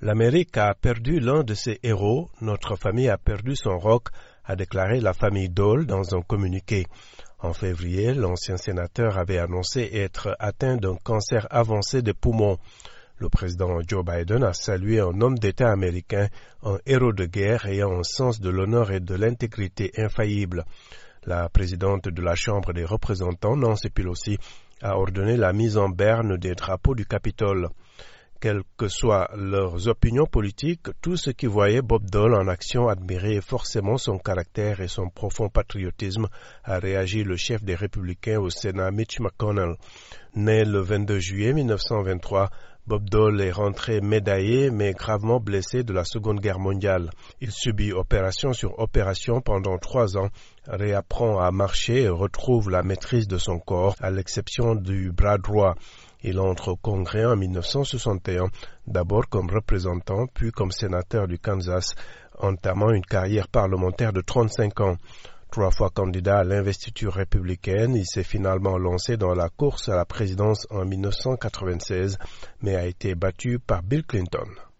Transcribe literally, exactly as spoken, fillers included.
L'Amérique a perdu l'un de ses héros, notre famille a perdu son rock, a déclaré la famille Dole dans un communiqué. En février, l'ancien sénateur avait annoncé être atteint d'un cancer avancé des poumons. Le président Joe Biden a salué un homme d'État américain, un héros de guerre ayant un sens de l'honneur et de l'intégrité infaillible. La présidente de la Chambre des représentants, Nancy Pelosi, a ordonné la mise en berne des drapeaux du Capitole. Quelles que soient leurs opinions politiques, tous ceux qui voyaient Bob Dole en action admiraient forcément son caractère et son profond patriotisme, a réagi le chef des Républicains au Sénat, Mitch McConnell. Né le vingt-deux juillet mille neuf cent vingt-trois, Bob Dole est rentré médaillé mais gravement blessé de la Seconde Guerre mondiale. Il subit opération sur opération pendant trois ans, réapprend à marcher et retrouve la maîtrise de son corps, à l'exception du bras droit. Il entre au Congrès en mille neuf cent soixante et un, d'abord comme représentant, puis comme sénateur du Kansas, entamant une carrière parlementaire de trente-cinq ans. Trois fois candidat à l'investiture républicaine, il s'est finalement lancé dans la course à la présidence en mille neuf cent quatre-vingt-seize, mais a été battu par Bill Clinton.